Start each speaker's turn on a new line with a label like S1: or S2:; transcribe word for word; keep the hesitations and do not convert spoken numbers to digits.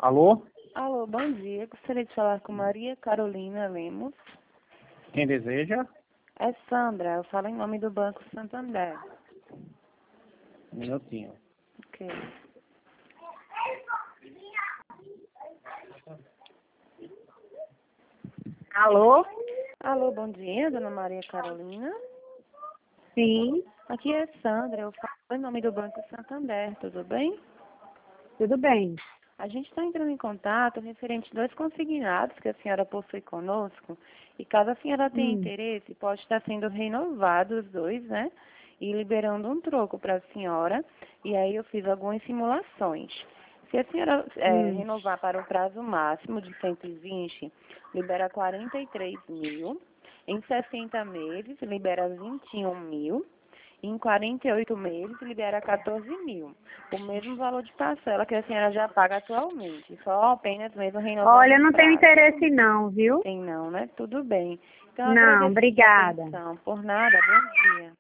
S1: Alô?
S2: Alô, bom dia. Gostaria de falar com Maria Carolina Lemos.
S1: Quem deseja?
S2: É Sandra, eu falo em nome do Banco Santander.
S1: Um minutinho.
S2: Ok.
S3: Alô?
S2: Alô, bom dia, dona Maria Carolina.
S3: Sim,
S2: Aqui é Sandra, eu falo em nome do Banco Santander, tudo bem?
S3: tudo bem.
S2: A gente está entrando em contato referente a dois consignados que a senhora possui conosco. E caso a senhora tenha
S3: Hum.
S2: interesse, pode estar sendo renovado os dois, né? E liberando um troco para a senhora. E aí eu fiz algumas simulações. Se a senhora é,
S3: Hum.
S2: renovar para o prazo máximo de cento e vinte, libera quarenta e três mil. Em sessenta meses, libera vinte e um mil. Em quarenta e oito meses, libera quatorze mil. O mesmo valor de parcela que a senhora já paga atualmente. Só apenas mesmo renovando
S3: Olha, eu
S2: o
S3: não tenho
S2: prazo.
S3: interesse não, viu?
S2: Tem não, né? Tudo bem. Então, eu
S3: Não,
S2: agradeço a sua
S3: obrigada.
S2: atenção. Por nada, bom dia.